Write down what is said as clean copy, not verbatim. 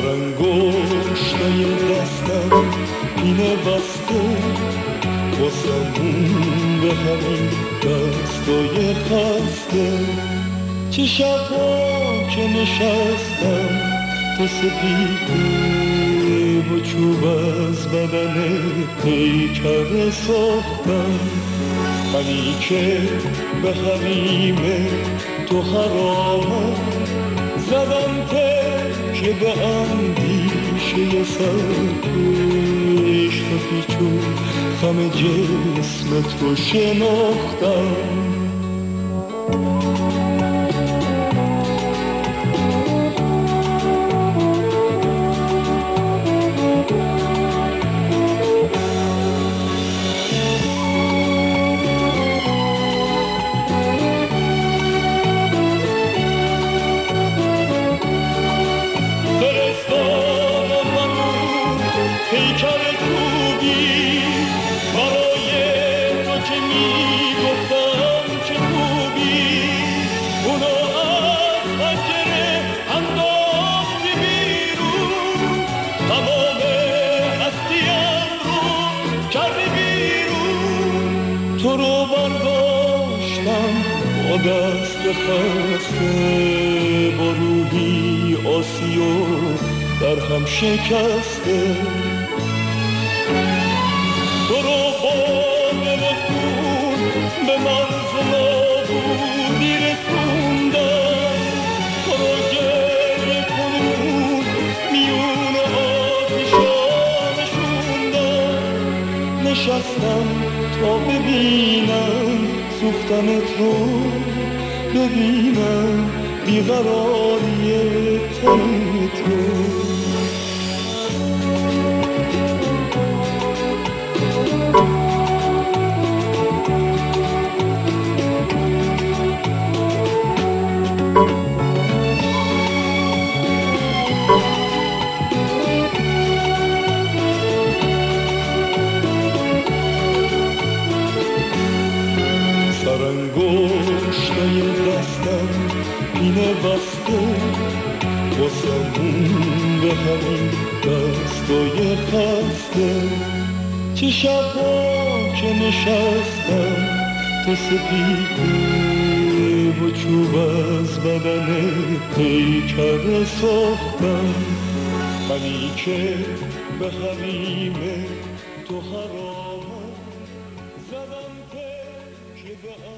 سرانگشتای دستم پینه بسته واسمون به همین دستای خسته. چه شبا که نشستم تو سپیده و چوب از بدن پیکر ساختم. منی که به حریم تو حرامم زدم که به اندیشه سرکش تا پیچو خم جسم تو شناختم. پیکر خوبی برای تو که میگفتم چه خوبی، اونو از پنجره انداختی بیرون، تمام هستیم رو کردی بیرون. تو رو برداشتم با دست خسته، با روحی آسی و در هم شکسته. تو رو با دل خون به مرز نابودی رسوندم، تو رو گریه کنون میون آتشا نشوندم. نشستم تا ببینم سوختنت رو، ببینم بیقراری تنت رو. سرانگشتای دستم پینه بسته واسمون به همین دستای خسته. چه شبا که نشستم تو سپیده و چوب از بدن پیکر ساختم. منی که به حریم تو حرامم زدم که به